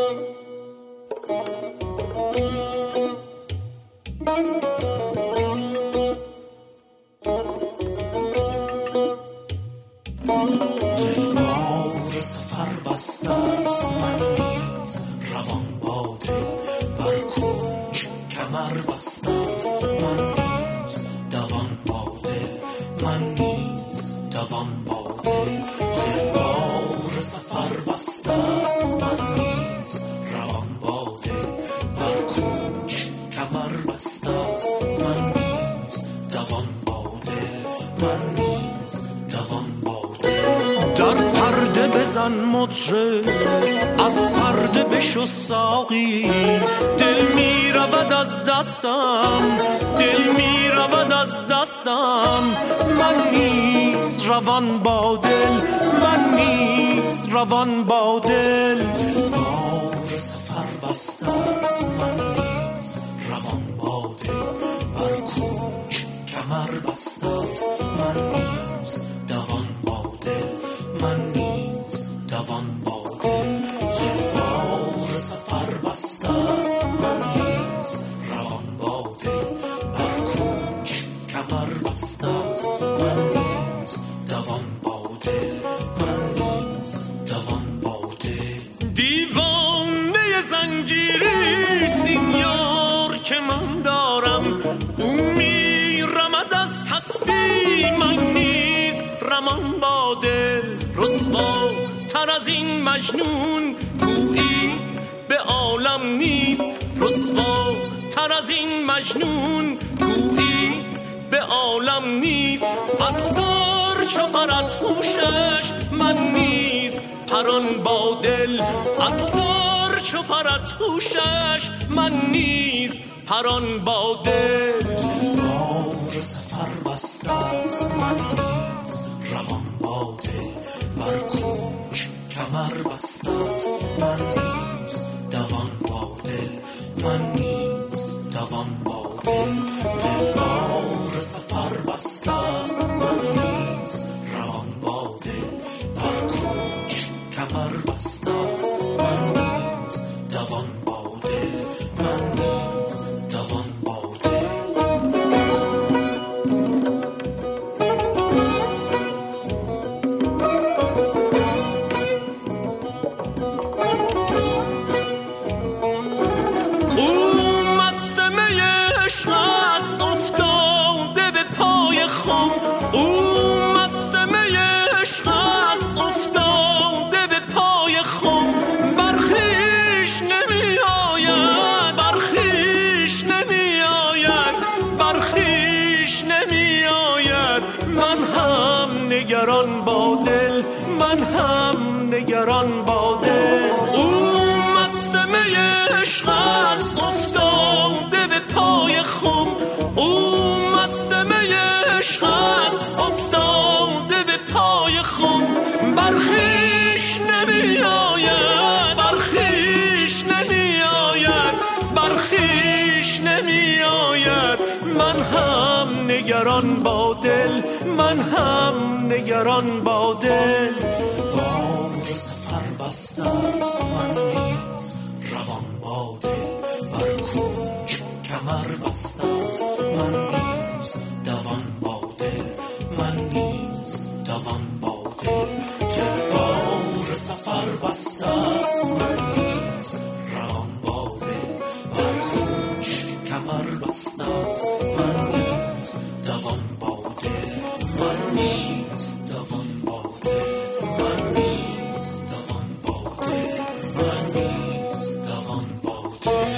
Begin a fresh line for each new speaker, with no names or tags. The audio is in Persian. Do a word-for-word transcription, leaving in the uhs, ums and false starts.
مطرب از پرده بشو ساقی، دل می رود از دستم، دل می رود از دستم. من نیز روان با دل، من نیز روان با دل. دل بار سفر بسته است، من نیز روان با دل. بر کوچ کمر بسته است، من نیز دوان با دل، من نیز دوان با دل. دل بار سفر بسته است، من نیز روان با دل. بر کوچ کمر بسته است، من نیز دوان با دل، من نیز دوان با دل. دیوانه زنجیریست این یار که من دارم، او میرمد از هستی، من نیز رمان با دل. رسوا تر از این مجنون گویی به عالم نیست، رسوا تر از این مجنون گویی به عالم نیست. از سر چو پرد هوشش، من نیز پران با دل. از سر چو پرد هوشش، من نیز پران با دل. دل بار سفر بسته است، من نیز روان با دل. بر کوچ کمر بسته است، من نیز دوان با دل، من نیز دوان با دل. دل بار سفر بسته است، من نیز روان با دل. بر کوچ کمر بسته است، من نیز دوان با دل، من نیز دوان با دل. نگران با دل، من هم نگران با دل. او مست می عشق است افتاده به پای خم، او مست می عشق است افتاده به پای خم. برخیش نمی آید، برخیش نمی آید، برخیش نمی آید. من هم نگران با دل، من هم نگران با دل. بار سفر بسته است، من نیز روان با دل. بر کوچ کمر بسته است، من نیز دوان با دل، من نیز دوان با دل. دل بار سفر بسته است، من نیز روان با دل. بر کوچ کمر بسته است، من نیز دوان با دل، من نیز دوان با دل، من نیز دوان با دل، من نیز دوان با دل.